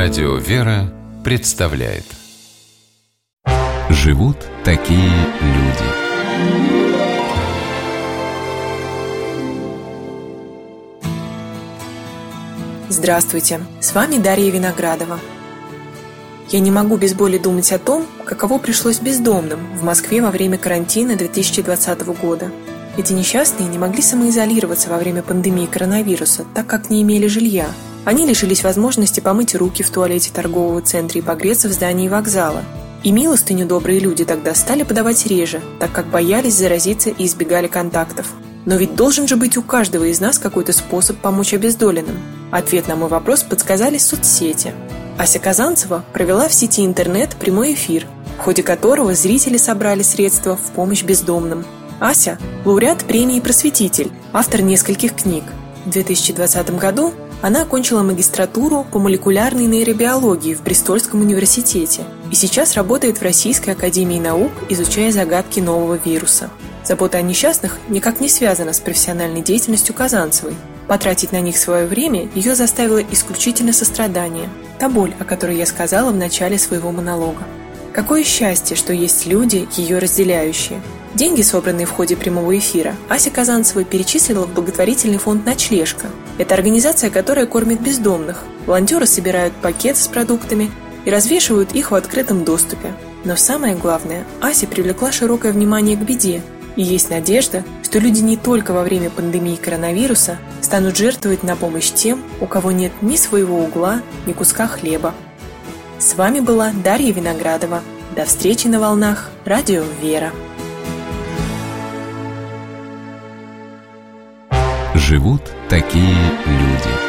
Радио «Вера» представляет «Живут такие люди». Здравствуйте, с вами Дарья Виноградова. Я не могу без боли думать о том, каково пришлось бездомным в Москве во время карантина 2020 года. Эти несчастные не могли самоизолироваться во время пандемии коронавируса, так как не имели жилья. Они лишились возможности помыть руки в туалете торгового центра и погреться в здании вокзала. И милостыню добрые люди тогда стали подавать реже, так как боялись заразиться и избегали контактов. Но ведь должен же быть у каждого из нас какой-то способ помочь обездоленным. Ответ на мой вопрос подсказали соцсети. Ася Казанцева провела в сети интернет прямой эфир, в ходе которого зрители собрали средства в помощь бездомным. Ася – лауреат премии «Просветитель», автор нескольких книг. В 2020 году она окончила магистратуру по молекулярной нейробиологии в Бристольском университете и сейчас работает в Российской академии наук, изучая загадки нового вируса. Забота о несчастных никак не связана с профессиональной деятельностью Казанцевой. Потратить на них свое время ее заставило исключительно сострадание. Та боль, о которой я сказала в начале своего монолога. Какое счастье, что есть люди, ее разделяющие. Деньги, собранные в ходе прямого эфира, Ася Казанцева перечислила в благотворительный фонд «Ночлежка». Это организация, которая кормит бездомных. Волонтеры собирают пакеты с продуктами и развешивают их в открытом доступе. Но самое главное, Ася привлекла широкое внимание к беде. И есть надежда, что люди не только во время пандемии коронавируса станут жертвовать на помощь тем, у кого нет ни своего угла, ни куска хлеба. С вами была Дарья Виноградова. До встречи на волнах Радио «Вера». Живут такие люди.